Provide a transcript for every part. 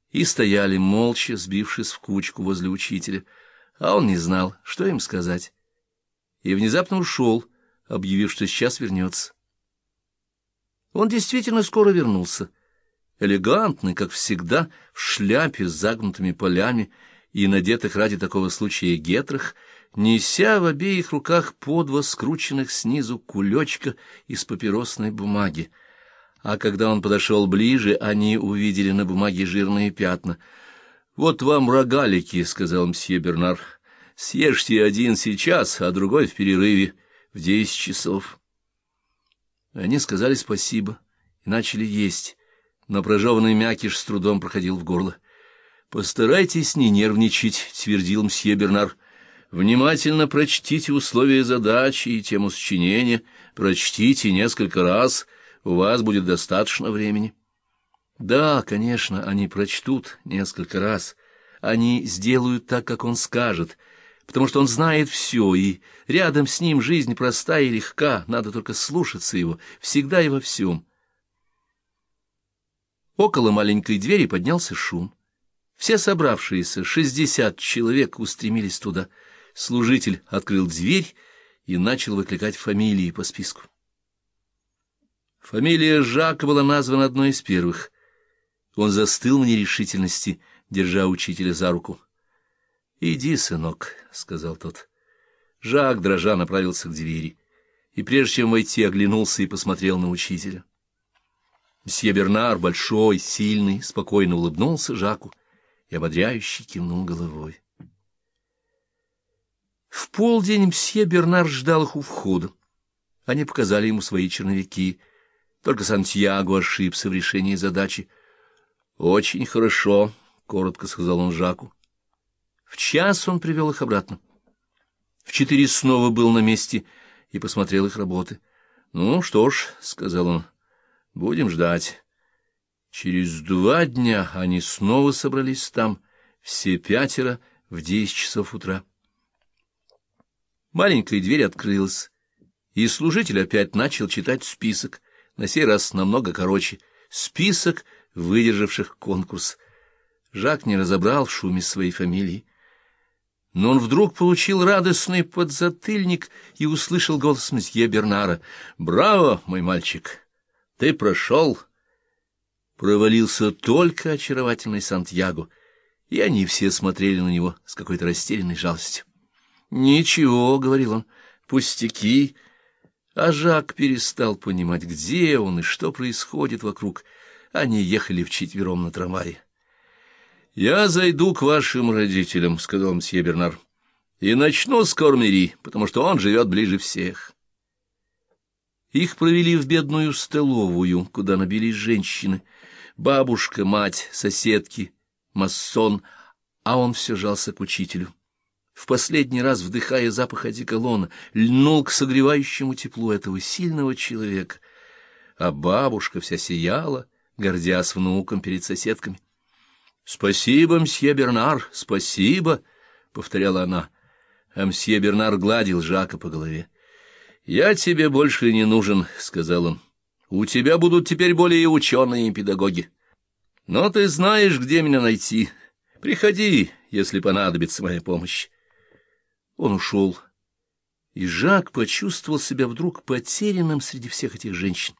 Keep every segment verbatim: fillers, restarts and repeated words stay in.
и стояли молча, сбившись в кучку возле учителя, а он не знал, что им сказать, и внезапно ушел, объявив, что сейчас вернется. Он действительно скоро вернулся, элегантный, как всегда, в шляпе с загнутыми полями и надетых ради такого случая гетрах, неся в обеих руках по два скрученных снизу кулечка из папиросной бумаги. А когда он подошел ближе, они увидели на бумаге жирные пятна. — Вот вам рогалики, — сказал мсье Бернар. — Съешьте один сейчас, а другой в перерыве в десять часов. Они сказали спасибо и начали есть, но прожеванный мякиш с трудом проходил в горло. — Постарайтесь не нервничать, — твердил мсье Бернар. — Внимательно прочтите условия задачи и тему сочинения, прочтите несколько раз, у вас будет достаточно времени. Да, конечно, они прочтут несколько раз, они сделают так, как он скажет, потому что он знает все, и рядом с ним жизнь простая и легка, надо только слушаться его, всегда и во всем. Около маленькой двери поднялся шум. Все собравшиеся, шестьдесят человек, устремились туда. Служитель открыл дверь и начал выкликать фамилии по списку. Фамилия Жака была названа одной из первых. Он застыл в нерешительности, держа учителя за руку. — Иди, сынок, — сказал тот. Жак, дрожа, направился к двери, и прежде чем войти, оглянулся и посмотрел на учителя. Мсье Бернар, большой, сильный, спокойно улыбнулся Жаку и ободряюще кивнул головой. В полдень мсье Бернар ждал их у входа. Они показали ему свои черновики. Только Сантьяго ошибся в решении задачи. — Очень хорошо, — коротко сказал он Жаку. В час он привел их обратно. В четыре снова был на месте и посмотрел их работы. — Ну что ж, — сказал он, — будем ждать. Через два дня они снова собрались там, все пятеро, в десять часов утра. Маленькая дверь открылась, и служитель опять начал читать список, на сей раз намного короче, список выдержавших конкурс. Жак не разобрал в шуме своей фамилии. Но он вдруг получил радостный подзатыльник и услышал голос мсье Бернара. «Браво, мой мальчик! Ты прошел!» Провалился только очаровательный Сантьяго, и они все смотрели на него с какой-то растерянной жалостью. «Ничего», — говорил он, — «пустяки». А Жак перестал понимать, где он и что происходит вокруг. Они ехали вчетвером на трамвае. — Я зайду к вашим родителям, — сказал мсье Бернар, — и начну с Кормери, потому что он живет ближе всех. Их провели в бедную столовую, куда набились женщины. Бабушка, мать, соседки, массон, а он все жался к учителю. В последний раз, вдыхая запах одеколона, льнул к согревающему теплу этого сильного человека. А бабушка вся сияла, гордясь внуком перед соседками. — Спасибо, мсье Бернар, спасибо, — повторяла она. А мсье Бернар гладил Жака по голове. — Я тебе больше не нужен, — сказал он. — У тебя будут теперь более ученые и педагоги. Но ты знаешь, где меня найти. Приходи, если понадобится моя помощь. Он ушел, и Жак почувствовал себя вдруг потерянным среди всех этих женщин.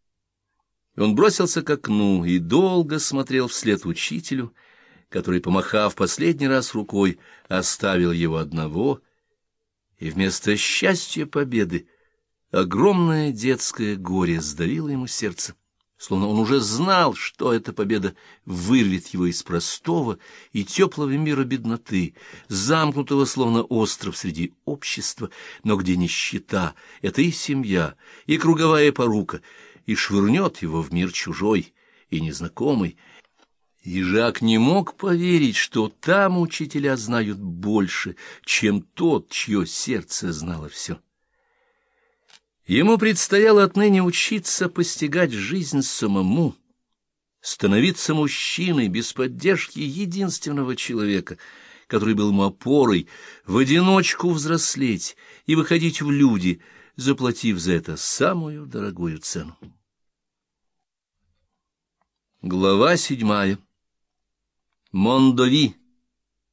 Он бросился к окну и долго смотрел вслед учителю, который, помахав последний раз рукой, оставил его одного, и вместо счастья победы огромное детское горе сдавило ему сердце, словно он уже знал, что эта победа вырвет его из простого и теплого мира бедноты, замкнутого словно остров среди общества, но где нищета — это и семья, и круговая порука, и швырнет его в мир чужой и незнакомый. И Жак не мог поверить, что там учителя знают больше, чем тот, чье сердце знало все. Ему предстояло отныне учиться постигать жизнь самому, становиться мужчиной без поддержки единственного человека, который был ему опорой, в одиночку взрослеть и выходить в люди, заплатив за это самую дорогую цену. Глава седьмая. Мондови,